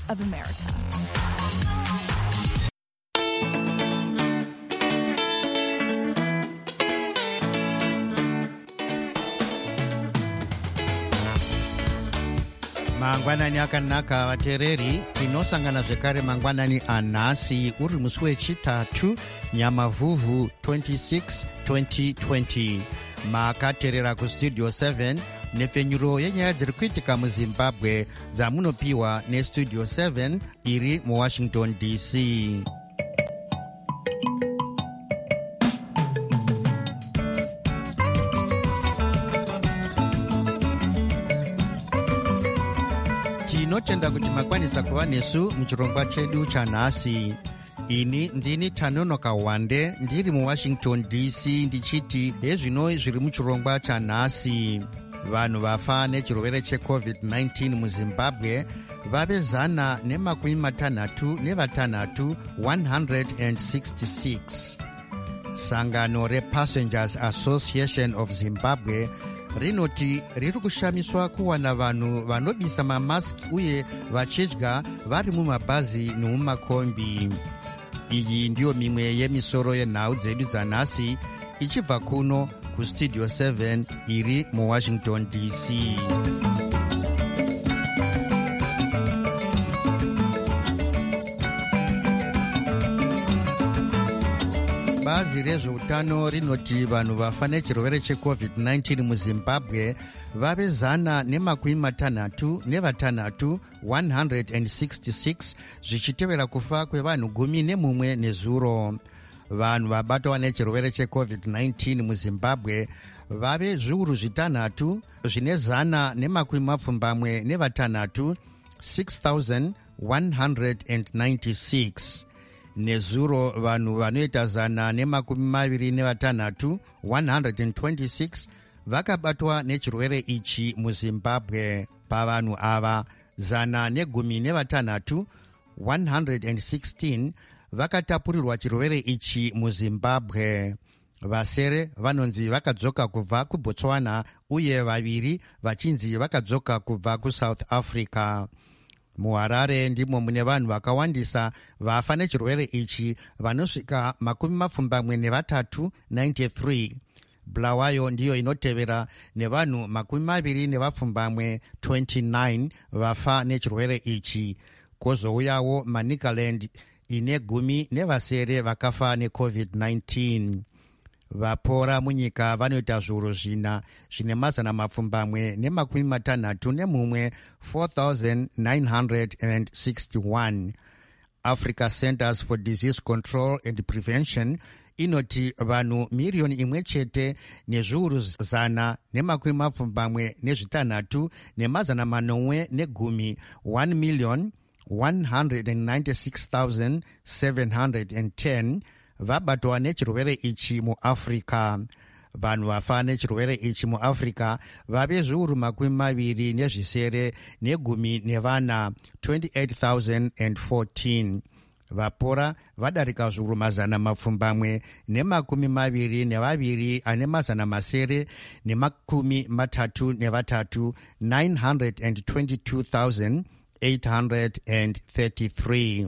of America. Mangwanani akanaka vateereri, tinosangana zvekare mangwanani anhasi uri musi wechitatu Nyamavhuvhu 26 2020. Makateerera kustudio 7 nepfenyuro yenyaya dziri kuitika muZimbabwe dzamunopiwa nestudio 7 iri muWashington DC. Tinotenda kuti makwanisa kuva nesu muchirongwa chedu chanhasi. Ini ndini Tanonoka Wande ndiri muWashington DC ndichiti hezvino zviri muchirongwa chanhasi. Vanhu vafa nechirwere cheCovid-19 muZimbabwe vave 166, 166. Sangano rePassengers Association of Zimbabwe rinoti riri kushamiswa kuwana vanhu vanobisa mamaski uye vachidya vari mumabhazi nemumakombi. Iyi ndiyo mimwe yemisoro yenhau dzedu dzanhasi ichibva kuno kustudio 7 iri muWashington DC. Bazi rezveutano rinoti vanhu vafa nechirwere cheCovid-19 muZimbabwe vave 166, 166, zvichitevera kufa kwevanhu 11 nezuro. Vanhu vabatwa nechirwere cheCovid-19 muZimbabwe vave zviuru zvitanhatu zvine 176, 6,196. Nezuro vanhu vanoita 126, 126 vakabatwa nechirwere ichi muZimbabwe. Pavanhu ava 116, 116 vakatapurirwa chirwere ichi muZimbabwe. Vasere vanonzi vakadzoka kubva kuBotswana uye vaviri vachinzi vakadzoka kubva kuSouth Africa. MuHarare ndimo mune vanhu vakawandisa vafa nechirwere ichi vanosvika 23, 93. Bulawayo ndiyo inotevera nevanhu 29 vafa nechirwere ichi. Kozouyawo Manicaland ine 10 nevasere vakafa neCovid-19. Vapora munyika vanoita zviuru zvina zvine 461, 4,961. Africa Centers for Disease Control and Prevention inoti vanhu miriyoni imwe chete nezviuru 176 ne 1,196,710 vabatwa nechirwere ichi muAfrica. Vanhu vafa nechirwere ichi muAfrica vave zviuru 20 ne10 28,014. Vapora vadarika zviuru 222 ane 933, 922,833.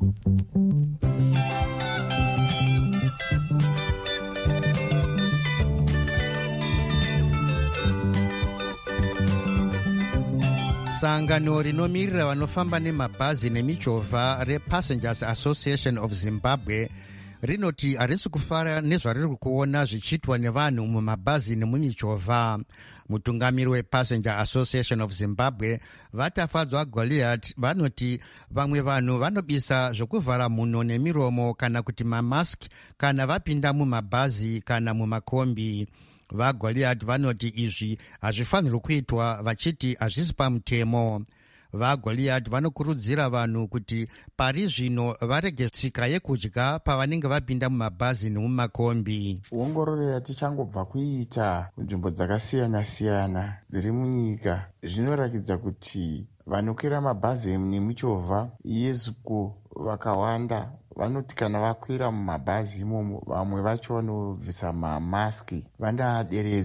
Sangano rinomirira vanofamba nemabhazi nemichovha rePassengers Association of Zimbabwe rinoti harisi kufara nezvariri kuona zvichiitwa nevanhu mumabhazi nemumichovha. Mutungamiri wePassenger Association of Zimbabwe Vatafadzwa Goliath vanoti vamwe vanhu vanobisa zvokuvhara mhuno nemiromo kana kuti mamaski kana vapinda mumabhazi kana mumakombi. VaGoliath vanoti izvi hazvifanirwi kuitwa vachiti hazvisi pamutemo. VaGoliath vanokurudzira vanhu kuti pari zvino varege tsika yekudya pavanenge vapinda mumabhazi nemumakombi. Ongororo yatichangobva kuita kunzvimbo dzakasiyana-siyana dziri munyika zvinoratidza kuti vanokwira mabhazi nemichovha yezuku vakawanda vanoti kana vakwira mumabhazi imomo vamwe vacho vanobvisa mamaski vanoaderedza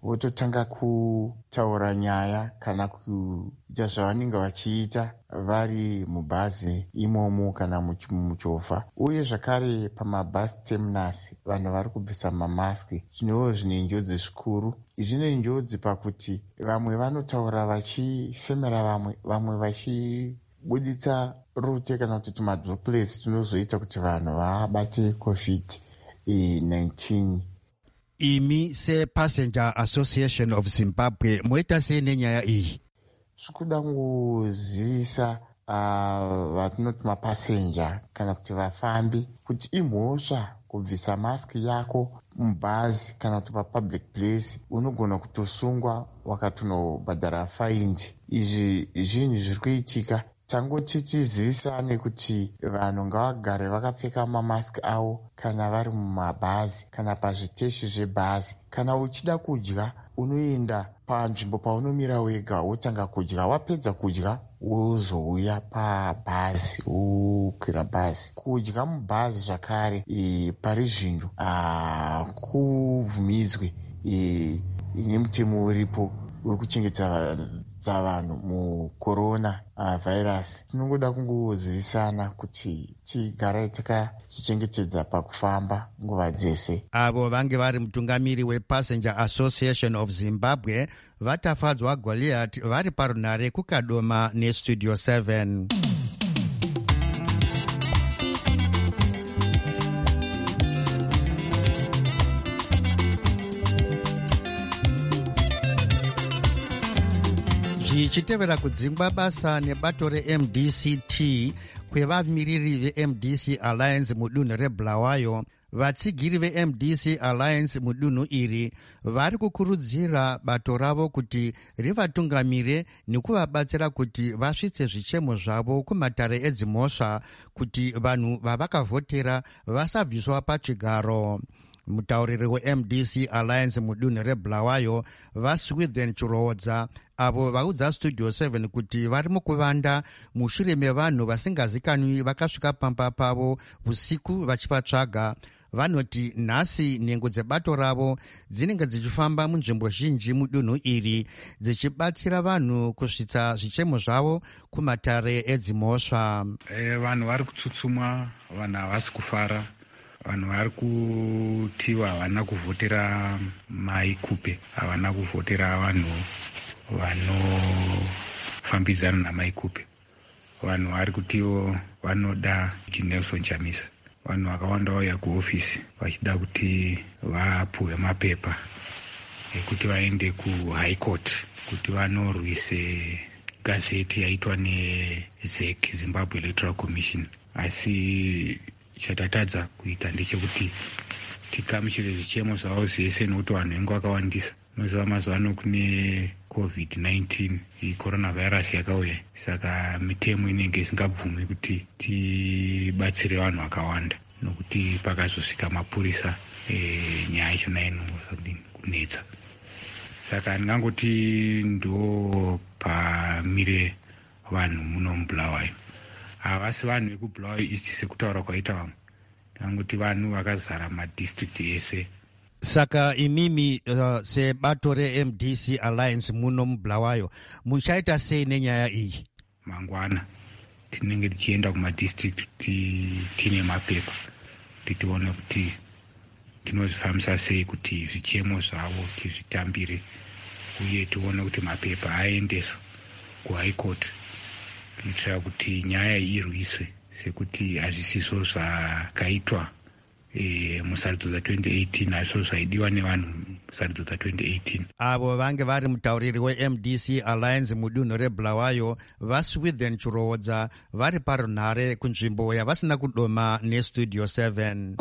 vototanga kutaura nyaya kana kuita zvavanenge vachiita vari mubhazi imomo kana muchovha. Uye zvakare pamabhasi terminus vanhu vari kubvisa mamaski, zvinova zvine njodzi zvikuru. Zvine njodzi pakuti vamwe vanotaura vachifemera vamwe vachibuditsa rute kana kuti tumadroplets tunozoita kuti vanhu vabate COVID-19. Imi sePassenger Association of Zimbabwe moita sei nenyaya iyi? Zvikuda kuzivisa vatinoti mapasenja kana kuti vafambi kuti imhosva kubvisa maski yako mubhazi kana kuti papublic place, unogona kutosungwa wakatonobhadhara faindi. Izvi zvinhu zviri kuitika. Tangoti tizivisane kuti vanhu ngavagare vakapfeka mamaski avo kana vari mumabhazi kana pazviteshi zvebhazi. Kana uchida kudya unoenda panzvimbo paunomira wega wotanga kudya, wapedza kudya wozouya pabhazi wokwira bhazi. Kudya mubhazi zvakare pari zvinhu hakubvumidzwe nemutemo uripo wekuchengetedza vanhu mucorona virus. Tinongoda kungozivisana kuti tigare takazvichengetedza pakufamba nguva dzese. Avo vange vari mutungamiri wePassenger Association of Zimbabwe vatafadzwa Goliath vari parunare kukadoma neStudio 7. Ichitevera kudzingwa basa nebato reMDCT kwevamiriri veMDC Alliance mudunhu reBulawayo, vatsigiri veMDC Alliance mudunhu iri vari kukurudzira bato ravo kuti rivatungamire nekuvabatsira kuti vasvitse zvichemo zvavo kumatare edzimhosva kuti vanhu vavakavhotera vasabviswa pachigaro. Mutauriri weMDC Alliance mudunhu reBulawayo vaSwithen Chiroodza avo vaudza Studio 7 kuti vari mukuvanda mushure mevanhu vasingazikanwi vakasvika pamba pavo usiku vachivatsvaga. Vanoti nhasi nhengo dzebato ravo dzinenge dzichifamba munzvimbo zhinji mudunhu iri dzichibatsira vanhu kusvitsa zvichemo zvavo kumatare edzimhosva. Vanhu vari kutsutsumwa, vanhu havasi kufara. Vanhu vari kutiwa havana kuvhotera maikupe, havana kuvhotera vanhu vanofambidzana namaikupe. Vanhu vari kutiwa vanoda Nelson Chamisa. Vanhu vakawanda vauya kuhofisi vachida kuti vapuhwe mapepa ekuti vaende kuHigh Court kuti vanorwise gazeti yaitwa neZEC, Zimbabwe Electoral Commission. Asi chatatadza kuita ndechekuti tikamuchire zvichemo zvavo zvese nokuti vanhu vengu vakawandisa. Mazuva mazuva ano kune COVID-19 coronavirus yakauya, saka mitemo inenge isingabvumi kuti tibatsire vanhu vakawanda nokuti pakazosvika mapurisa nyaya ichona kunetsa. Saka ndingangoti ndo pamire vanhu muno muBulawayo. Havasi vanhu vekuBulawayo East sekutaura kwaita vamwe, ndangoti vanhu vakazara madistrict ese. Saka imimi sebato reMDC Alliance muno muBulawayo muchaita sei nenyaya iyi? Mangwana tinenge tichienda kumadistrict tine mapepa kuti tione kuti tinozvifambisa sei kuti zvichemo zvavo tizvitambire, uye tione kuti mapepa aendeswa kuHigh Court kuitira kuti nyaya irwiswe sekuti hazvisiso zvakaitwa musarudzo dza2018 hazvo zvaidiwa nevanhu musarudzo dza2018. Avo vange vari mutauriri weMDC Alliance mudunhu reBulawayo vaSwithen Chiroodza vari parunhare kunzvimbo yavasina kudoma neStudio 7.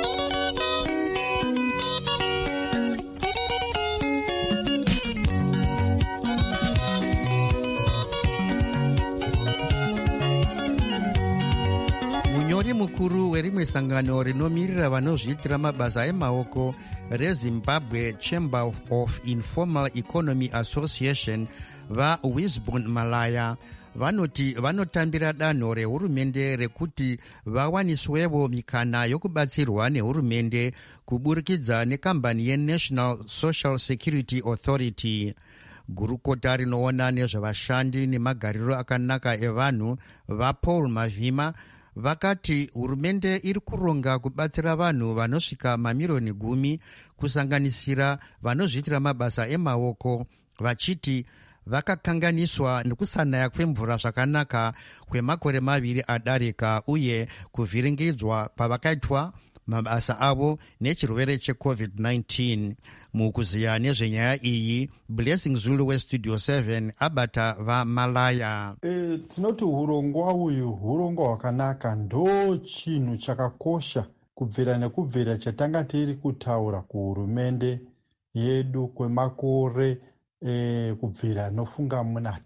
Mukuru werimwe sangano rinomirira vanozviitira mabasa emaoko reZimbabwe Chamber of Informal Economy Association vaWisbon Malaya vanoti vanotambira danho rehurumende rekuti vawaniswevo mikana yokubatsirwa nehurumende kuburikidza nekambani yeNational Social Security Authority. Gurukota rinoona nezvevashandi nemagariro akanaka evanhu vaPaul Mavhima vakati hurumende iri kuronga kubatsira vanhu vanosvika mamiliyoni 10 kusanganisira vanozviitira mabasa emaoko, vachiti vakakanganiswa nekusanaya kwemvura zvakanaka kwemakore 2 adarika uye kuvhiringidzwa kwavakaitwa mabasa avo nechirwere cheCovid-19. Mukuziya nezvenyaya iyi, Blessing Zulu weStudio 7 abata vaMalaya. Tinoti hurongwa uyu hurongwa hwakanaka, ndo chinhu chakakosha kubvira nekubvira chatanga tiri kutaura kuhurumende yedu kwemakore kubvira nofunga muna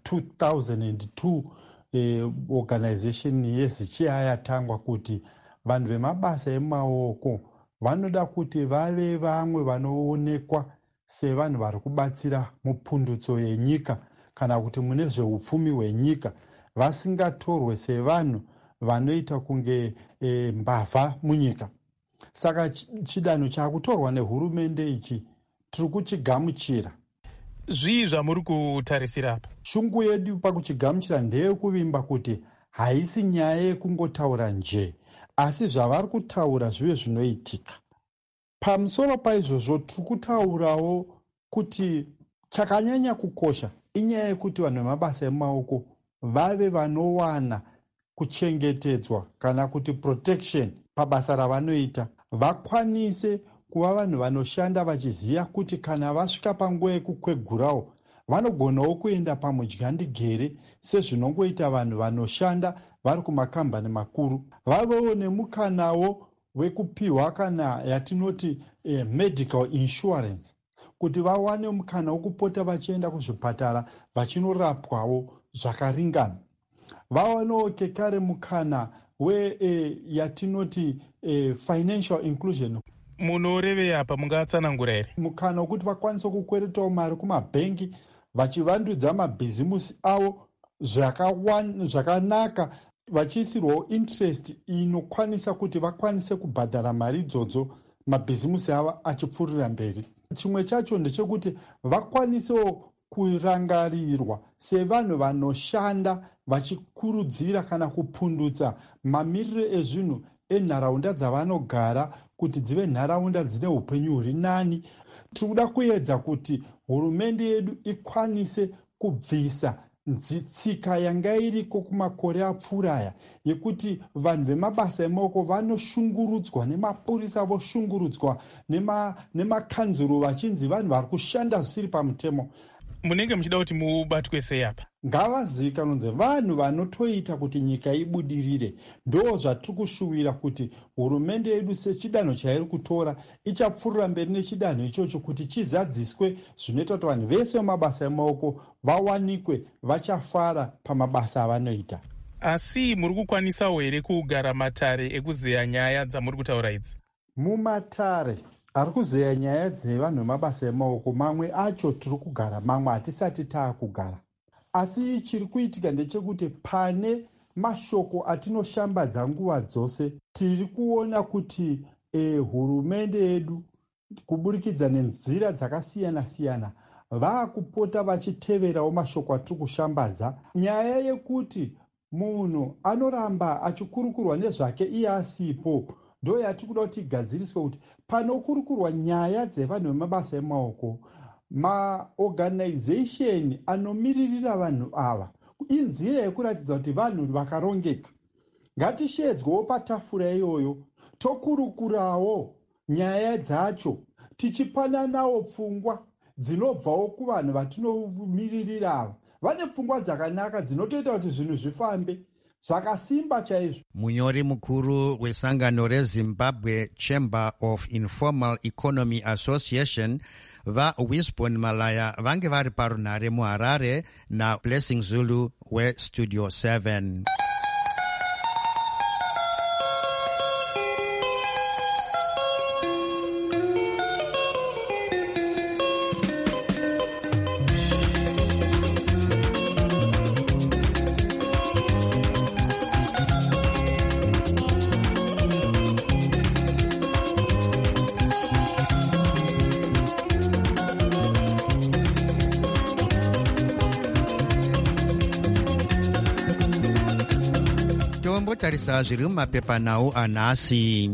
2002 organization yeZichia yatangwa kuti vanhu vemabasa emaoko vanoda kuti vave vamwe vanoonekwa sevanhu vari kubatsira mupundutso yenyika kana kuti mune zveupfumi hwenyika, vasingatorwe sevanhu vanoita kunge mbavha munyika. Saka chidanho chakutorwa nehurumende ichi tiri kuchigamuchira. Zvii zvamuri kutarisira apa? Shungu yedu pakuchigamuchira ndeyekuvimba kuti haisi nyaya yekungotaura nje, asi zvavari kutaura zvive zvinoitika. Pamusoro paizvozvo tiri kutaurawo kuti chakanyanya kukosha inyaya yekuti vanhu vemabasa emaoko vave vanowana kuchengetedzwa kana kuti protection pabasa ravanoita, vakwanise kuva vanhu vanoshanda vachiziva kuti kana vasvika panguva yekukwegurawo vanogonawo kuenda pamudyandigere sezvinongoita vanhu vanoshanda vari kumakambani makuru. Vavewo nemukanawo wekupiwa kana yatinoti medical insurance, kuti vawane mukana wokupota vachienda kuzvipatara vachinorapwawo zvakaringana. Vawanewo kekare mukana yatinoti financial inclusion. Munorevei apa, mungatsanangura here? Mukana wekuti vakwanise kukweretawo mari kumabhengi vachivandudza mabhizimusi avo zvakanaka, vachiisirwawo interest inokwanisa kuti vakwanise kubhadhara mari idzodzo, mabhizimusi avo achipfuurira mberi. Chimwe chacho ndechekuti vakwanisewo kurangarirwa sevanhu vanoshanda vachikurudzira kana kupundutsa mamiriro ezvinhu enharaunda dzavanogara kuti dzive nharaunda dzine upenyu huri nani. Tiri kuda kuedza kuti hurumende yedu ikwanise kubvisa tsika yanga iriko kumakore apfuuraya yekuti vanhu vemabasa emaoko vanoshungurudzwa nemapurisa, voshungurudzwa nemakanzuro vachinzi vanhu vari kushanda zvisiri pamutemo. Munenge muchida kuti mubatwe sei apa? Ngavazivikanwe kunzi vanhu vanotoita kuti nyika ibudirire. Ndo zvatiri kushuwira kuti hurumende yedu sechidanho chairi kutora ichapfuurira mberi nechidanho ichocho kuti chizadziswe zvinoita kuti vanhu vese vemabasa emaoko vawanikwe vachafara pamabasa avanoita. Asi muri kukwanisawo here kugara matare ekuzeya nyaya dzamuri kutaura idzi? Mumatare ari kuzeya nyaya dzevanhu vemabasa emaoko, mamwe acho tiri kugara, mamwe hatisati taakugara. Asi chiri kuitika ndechekuti pane mashoko atinoshambadza nguva dzose, tiri kuona kuti hurumende yedu kuburikidza nenzira dzakasiyana-siyana vaakupota vachiteverawo mashoko atiri kushambadza. Nyaya yekuti munhu anoramba achikurukurwa nezvake iye asipo ndo yatiri kuda kuti igadziriswe, kuti panokurukurwa nyaya dzevanhu vemabasa emaoko, maorganization anomiririra vanhu ava inzira yekuratidza kuti vanhu vakarongeka. Ngatishedzwewo patafura iyoyo, tokurukurawo nyaya dzacho, tichipananawo pfungwa dzinobvawo kuvanhu vatinomiririra ava. Vane pfungwa dzakanaka dzinotoita kuti zvinhu zvifambe zvakasimba chaizvo. Munyori mukuru wesangano reZimbabwe Chamber of Informal Economy Association vaWisbon Malaya vange vari parunhare muHarare naBlessing Zulu weStudio 7. tombotarisa zviri mumapepanhau anhasi.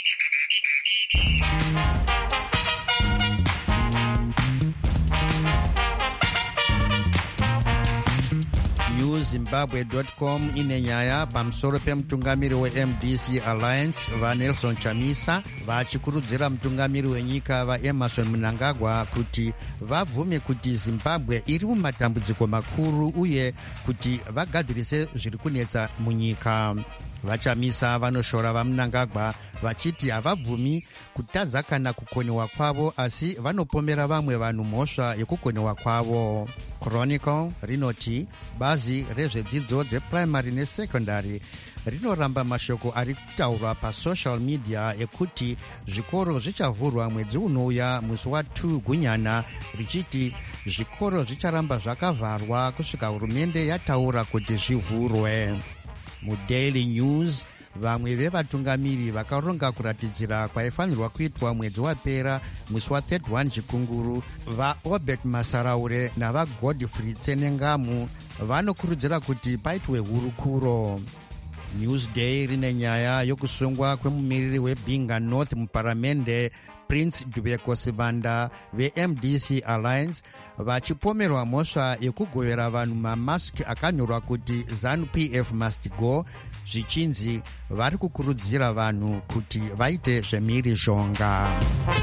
newzimbabwe.com ine nyaya pamusoro pemutungamiri weMDC Alliance vaNelson Chamisa vachikurudzira mutungamiri wenyika vaEmmerson Mnangagwa kuti vabvume kuti Zimbabwe iri mumatambudziko makuru uye kuti vagadzirise zviri kunetsa munyika. VaChamisa vanoshora vaMnangagwa vachiti havabvumi kutadza kana kukoniwa kwavo, asi vanopomera vamwe vanhu mhosva yekukoniwa kwavo. Chronicle rinoti bazi rezvedzidzo dzeprimary nesekondari rinoramba mashoko ari kutaurwa pasocial media ekuti zvikoro zvichavhurwa mwedzi unouya musi wa2 Gunyana, richiti zvikoro zvicharamba zvakavharwa kusvika hurumende yataura kuti zvivhurwe. MuDaily News vamwe vevatungamiri vakaronga kuratidzira kwaifanirwa kuitwa mwedzi wapera musi wa31 Chikunguru vaObert Masaraure navaGodfrey Tsenengamu vanokurudzira kuti paitwe hurukuro. Newsday rine nyaya yokusungwa kwemumiriri weBinga North muparamende Prince Dubeko Sibanda veMDC Alliance vachipomerwa mhosva yekugovera vanhu mamaski akanyorwa kuti ZANU-PF must go, zvichinzi vari kukurudzira vanhu kuti vaite zvemhirizhonga.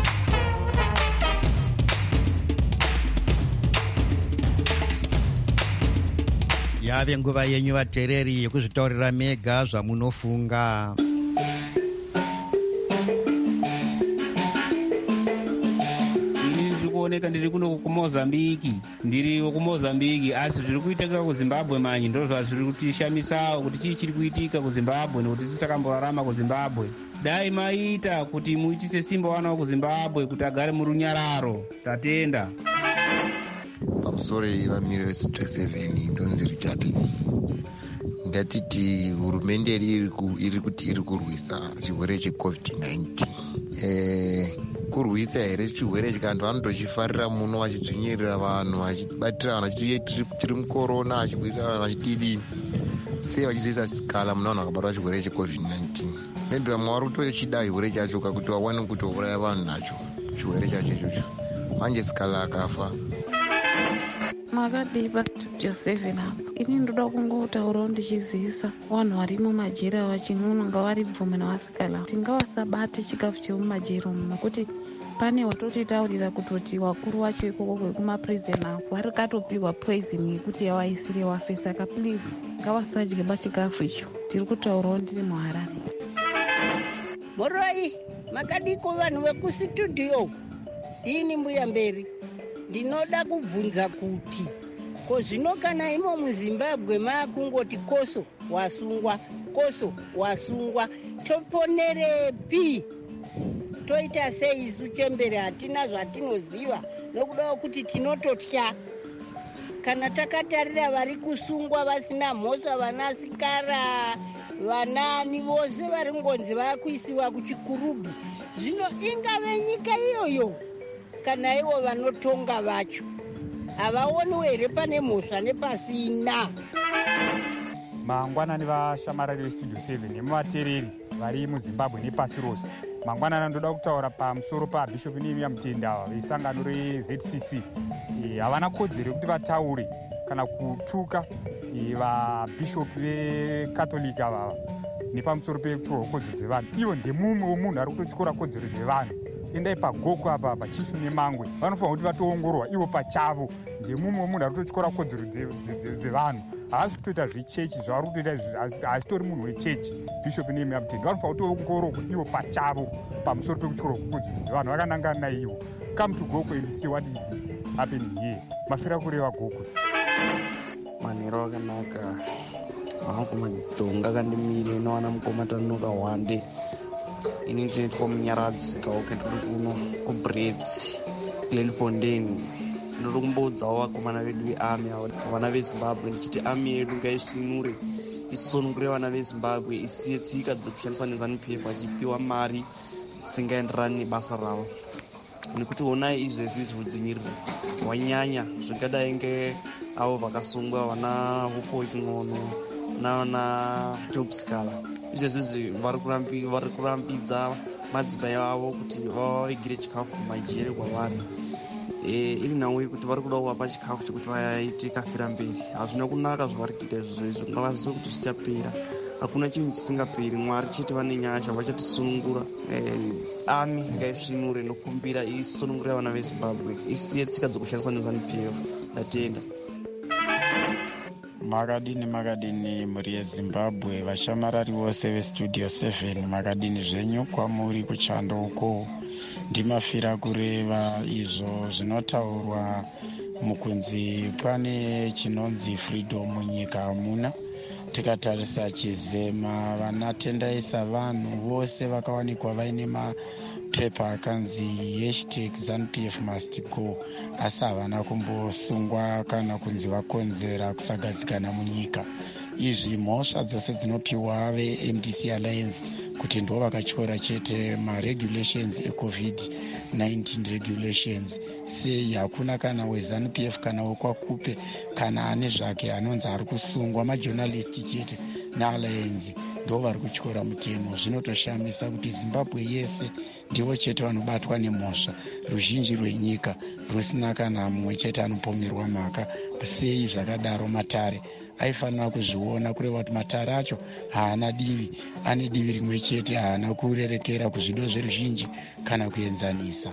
Yave nguva yenyu vateereri yekuzvitaurira mega zvamunofunga. Oneka ndiri kuno kumozambiki, asi zviri kuitika kuZimbabwe manje ndozva zviri kutishamisawo kuti chii chiri kuitika kuZimbabwe nekuti titakamborarama kuZimbabwe. Dai maita kuti muitise simba wana kuZimbabwe kuti agare murunyararo. Tatenda. Pamusoro ivamiri ve7 ndonzi Richard. Ndatiti hurumende iri kuti iri kurwisa chirwere cheCovid-19. Kurwisa here chirwere chikantu vanotochifarira muno vachidzvinyirira vanhu vachibatira vanhu vachiti tiri mukorona vachibwirira vanhu vachitidii sei vachizoisa sikala muna vanhu vakabatwa chirwere cheCovid-19. Maybe vamwe vari kutochida chirwere chacho kakuti vawane kutouraya vanhu nacho chirwere chacho ichocho, manje sikala akafa. Makadii pastudio 7 apa. Ini ndoda kungotaurawo ndichizivisa vanhu vari mumajera vachinonga vari bvume navasikala kuti ngavasabate chikafu chemumajero nokuti pane watotitaurira kutoti wakuru wacho ikoko kwekumaprison vari katopiwa poison yekuti yavaisire wafe. Saka please ngavasadye pachikafu icho. Tiri kutaurawo ndiri muHarare. Moroi makadiko vanhu vekustudio. Ini mbuya mberi ndinoda kubvunza kuti kozvino kana imo muZimbabwe makungoti koso wasungwa toponerepi? Toita sei isu chembere hatina zvatinoziva nokudawo kuti tinototya. Kana takatarira vari kusungwa vasina mhosva, vanasikara vanani vose vari ngonzi vakuisiwa kuchikurubhi, zvino ingave nyika iyoyo kana ivo vanotonga vacho havaoniwo here pane mhosva nepasina? Mangwanani vashamarari vestudio 7 nemuvateereri vari muZimbabwe nepasi rose. Mangwanani ndoda kutaura pamusoro paBhishop Nehemiah Mutenda vesangano reZCC. Havana kodzero yekuti vataure kana kutuka vabhishop vekatolika vava nepamusoro pekutyora kodzero dzevanhu. Ivo ndemumwe wemunhu ari kutotyora kodzero dzevanhu. Endai pagoko apa pachifu nemangwe vanofanira kuti vatoongorwa ivo pachavo. Ndemumwe wemunhu ari kutotyora kodzero dzevanhu. Haasi kutoita zvechechi zvavari kutoita, hasitori munhu wechechi. Bishop Nehemiah Mutenda vanofanira kutoongororwa ivo pachavo pamusoro pekutyora kodzero dzevanhu. Vakanangana naivo. Come to Goko and see what is happening here. Mafira kureva Goko. Manhero akanaka vanokumadhonga kandimire inowana mukomatanoka hwande. Ini ndinoitwa munyaradzi kauke tiri kuno kuBrits Glenfontein. Ndinoda kumboudzawo vakomana vedu vearmy vana veZimbabwe ndichiti army yedu ngaisvinure isonungure vana veZimbabwe isiye tsika dzokushandiswa neZANU-PF vachipiwa mari dzisingaenderani nebasa ravo. Nekuti onai izvezvi zvodzvinyirira hwanyanya zvingadai ngeavo vakasungwa vana Vupo Ching'ono nana job scala. Izvezvi vari kurambidza madzimai avo kuti vaigire chikafu majere kwavari. Iri nhau yekuti vari kuda kuvapa chikafu chekuti vaite kafira mberi. Hazvina kunaka zvavari kuita izvozvo, ngavazive kuti zvichapera. Hakuna chinhu chisingaperi. Mwari chete vane nyasha vachatisunungura. Ami ngaisvinure nokumbira isunungurira vana veZimbabwe, isiye tsika dzokushandiswa neZANU-PF. Ndatenda. Makadini muri yeZimbabwe, vashamarari vose veStudio 7, makadini zvenyu kwamuri kuchando uko. Ndimafira kureva izvo zvinotaurwa mukunzi pane chinonzi freedom munyika hamuna. Tikatarisa chizema vanatendaisa vanhu vose vakawanikwa vaine mapepa akanzi #ZANU-PF must go, asi havana kumbosungwa kana kunzi vakonzera kusagadzikana munyika. Izvi mhosva dzose dzinopiwa veMDC Alliance kuti ndo vakatyora chete maregulations eCovid-19 regulations. Sei hakuna kana weZANU-PF kana wekwaKupe kana ane zvake anonzi ari kusungwa, majournalisti chete naAlliance ndo vari kutyora mutemo. Zvinotoshamisa kuti Zimbabwe yese ndivo chete vanobatwa nemhosva, ruzhinji rwenyika rusina kana mumwe chete anopomerwa mhaka. Sei zvakadaro? Matare aifanira kuzviona kureva kuti Matare acho haana divi, ane divi rimwe chete, haana kurerekera kuzvido zveruzhinji kana kuenzanisa.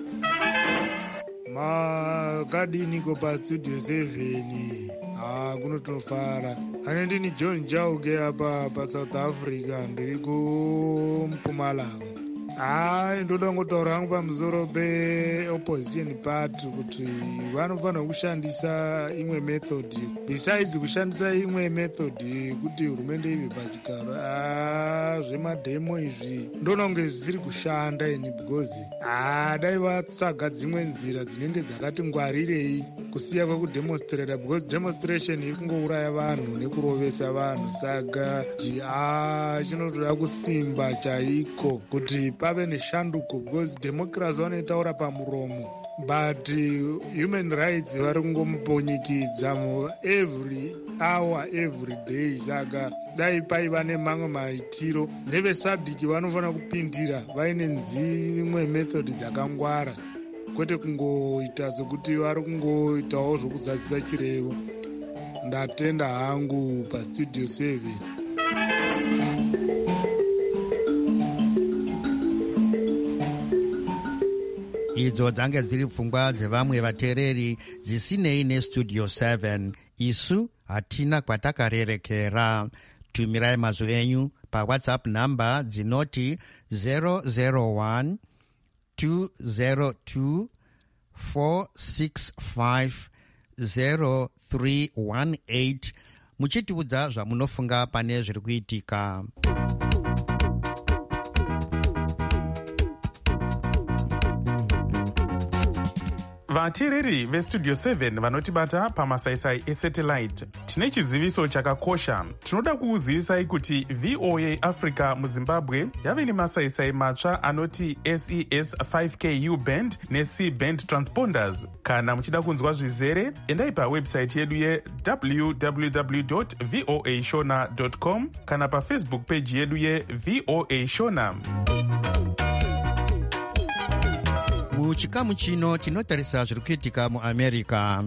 Makadiniko paStudio 7 kunotofara. Ane ndini John Jauge apa paSouth Africa, ndiri kuMpumalanga. Ndoda ngotaura hangu pamusoro peopposition party kuti vanofanira kushandisa imwe method besides kushandisa imwe method kuti hurumende ive pachigaro. Zvemadhemo izvi ndona kunge zvisiri kushanda because dai vatsaga dzimwe nzira dzinenge dzakati ngwarirei kusiya kwekudemonstrata, because demonstration ikungouraya vanhu nekurovesa vanhu. Saka chinotoda kusimba chaiko kuti pave neshanduko, because democracy vanoitaura pamuromo but human rights vari kungomuponyikidza every hour every day. Saka dai paiva nemamwe maitiro nevesadhiki vanofanira kupindira vaine dzimwe method dzakangwara, kwete kungoita sekuti vari kungoitawo zvokuzadzisa chirevo. Ndatenda hangu paStudio 7. Idzo dzange dziri pfungwa dzevamwe vateereri dzisinei neStudio 7. Isu hatina kwatakarerekera. Tumirai mazwi enyu paWhatsApp namba dzinoti 001 202 465 0318 muchitiudza zvamunofunga pane zviri kuitika. vateereri veStudio 7 vanotibata pamasaisai esatellite, tine chiziviso chakakosha. Tinoda kukuzivisai kuti VOA Africa muZimbabwe yave nemasaisai matsva anoti SES 5Ku band neC band transponders. Kana muchida kunzwa zvizere, endai pawebsite yedu ye.www.voashona.com kana pafacebook page yedu yeVOA Shona. Muchikamu chino tinotarisa zviri kuitika muAmerica.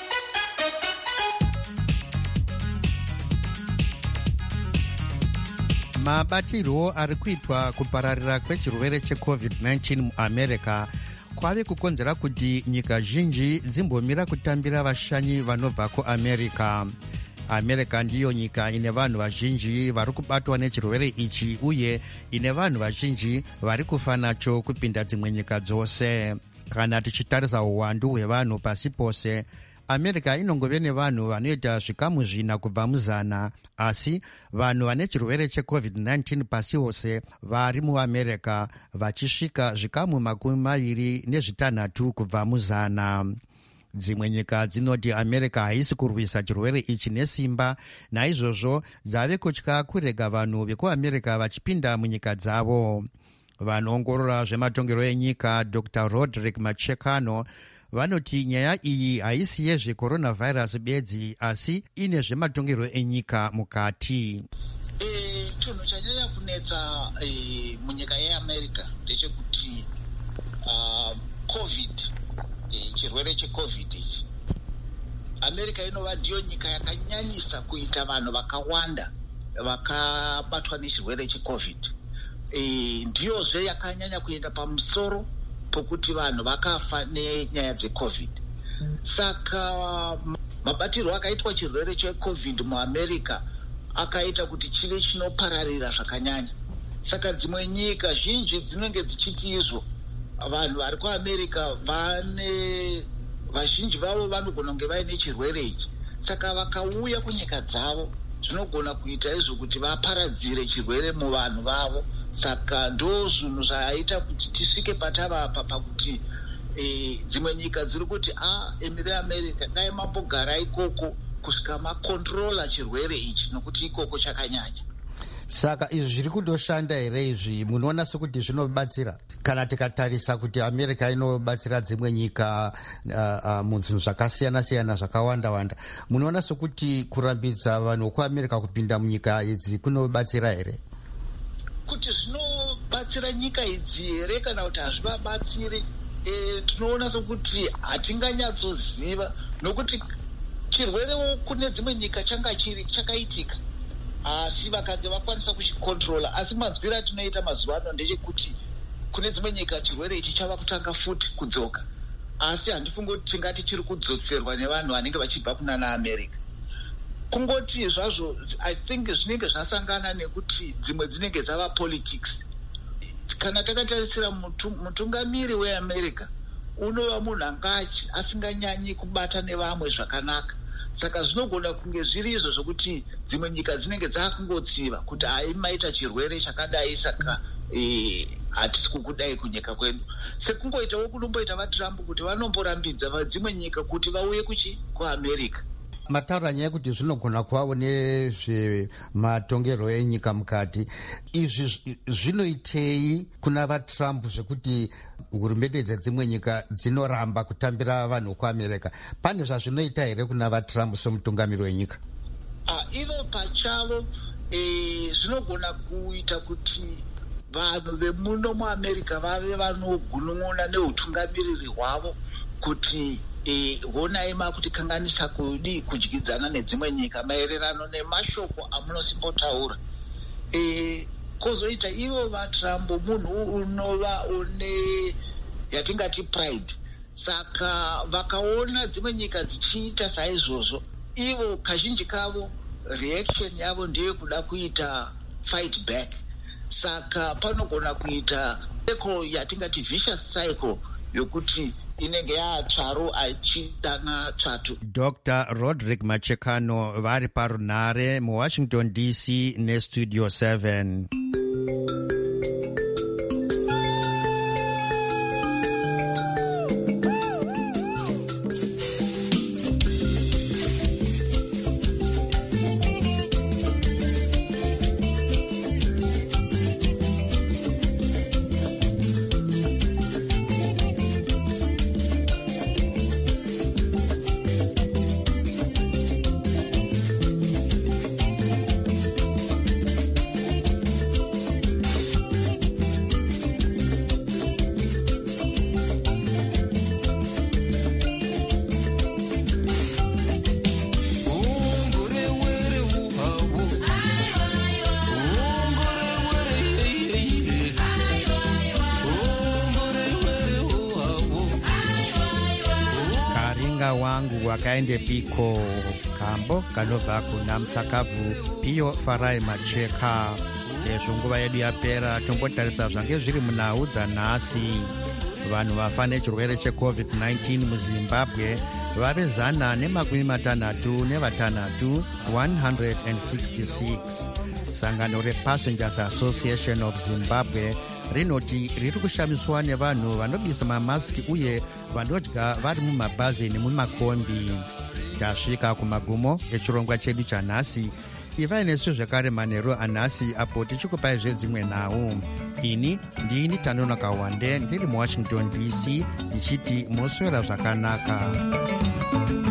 Mabatirwo ari kuitwa kupararira kwechirwere cheCovid-19 muAmerica kwave kukonzera kuti nyika zhinji dzimbomira kutambira vashanyi vanobva kuAmerica. America ndiyo nyika ine vanhu vazhinji vari kubatwa nechirwere ichi uye ine vanhu vazhinji vari kufa nacho kupinda dzimwe nyika dzose. Kana tichitarisa uwandu hwevanhu pasi pose, America inongove nevanhu vanoita zvikamu 4 kubva muzana, asi vanhu vane chirwere cheCovid-19 pasi hose vari muAmerica vachisvika zvikamu 26 kubva muzana. Dzimwe nyika dzinoti America haisi kurwisa chirwere ichi nesimba, naizvozvo dzave kutya kurega vanhu vekuAmerica vachipinda munyika dzavo. Vanoongorora zvematongero enyika Dr. Roderick Machekano vanoti nyaya iyi haisi yezvecoronavirus bedzi asi ine zvematongerwo enyika mukati. Chinhu chanyanya kunetsa munyika yeAmerica ndechekuti covid, chirwere checovid ichi, America inova ndiyo nyika yakanyanyisa kuita vanhu vakawanda vakabatwa nechirwere checovid. Ndiyozve yakanyanya kuenda pamusoro pokuti vanhu vakafa nenyaya dzecovid. Saka mabatirwo akaitwa chirwere checovid muAmerica akaita kuti chive chinopararira zvakanyanya. Saka dzimwe nyika zhinji dzinenge dzichiti izvo vanhu vari kuAmerica vazhinji vavo vanogona kunge vaine chirwere ichi. Saka vakauya kunyika dzavo zvinogona kuita izvo kuti vaparadzire chirwere muvanhu vavo. Saka ndo zvinhu zvaita kuti tisvike patavapa pakuti dzimwe nyika dziri kuti emi veAmerica dai mambogara ikoko kusvika makontrola chirwere ichi nokuti ikoko chakanyanya. Saka izvi zviri kutoshanda here izvi? Munoona sekuti zvinobatsira kana tikatarisa kuti America inobatsira dzimwe nyika munzvinhu zvakasiyana-siyana zvakawanda-wanda, munoona sekuti kurambidza vanhu vekuAmerica kupinda munyika idzi kunobatsira here? Kuti zvinobatsira nyika idzi here kana kuti hazvivabatsiri, tinoona sekuti hatinganyatsoziva, nokuti chirwere kune dzimwe nyika changa chakaitika asi vakange vakwanisa kuchikontrola. Asi manzwiro atinoita mazuva ano ndechekuti kune dzimwe nyika chirwere ichi chava kutanga futi kudzoka, asi handifungi kuti tingati chiri kudzoserwa nevanhu vanenge vachibva kunana America. Kungoti zvazvo I think zvinenge zvasangana nekuti dzimwe dzinenge dzava politics. Kana takatarisira mutungamiri weAmerica unova munhu anga asinganyanyi kubata nevamwe zvakanaka. Saka zvinogona kunge zviri izvo zvokuti dzimwe nyika dzinenge dzakungotsiva kuti maita chirwere chakadai, saka hatisi kukudai kunyika kwedu. Sekungoitawo kunomboita vaTrump kuti vanomborambidza dzimwe nyika kuti vauye kuAmerica. Mataura nyaya kuti zvinogona kuvawo nezvematongerwo enyika mukati. Izvi zvinoitei kuna vaTrump zvekuti hurumende dzedzimwe nyika dzinoramba kutambira vanhu kuAmerica? Pane zvazvinoita here kuna vaTrump somutungamiri wenyika? Ivo pachavo zvinogona kuita kuti vanhu vemuno muAmerica vave vanogunun'una neutungamiriri hwavo kuti honai makutikanganisa kudyidzana nedzimwe nyika maererano nemashoko amunosimbotaura. Kozoita ivo vaTrump munhu unova une yatingati pride. Saka vakaona dzimwe nyika dzichiita saizvozvo, ivo kazhinji kavo reaction yavo ndeye kuda kuita fight back. Saka panogona kuita cycle yatingati vicious cycle yokuti inenge yatsvaro achidana tsvatu. Dr. Roderick Machekano vari parunhare muWashington DC neStudio 7. wangu wakaende piko kambo kanobva kuna mutsakabvu Piyo Farai Macheka. Sezvo nguva yedu yapera, tombotarisa zvange zviri munhau dzanhasi. Vanhu vafa nechirwere cheCovid-19 muZimbabwe vari 156, 166. Sangano rePassengers Association of Zimbabwe rinoti riri kushamiswa nevanhu vanobisa mamasiki uye vanodya vari mumabhazi nemumakombi. Tasvika kumagumo echirongwa chedu chanhasi. ivai nesu zvekare manheru anhasi apo tichikupai zvedzimwe nhau. Ini ndini Tanono Kawande ndiri muWashington DC ndichiti moswera zvakanaka.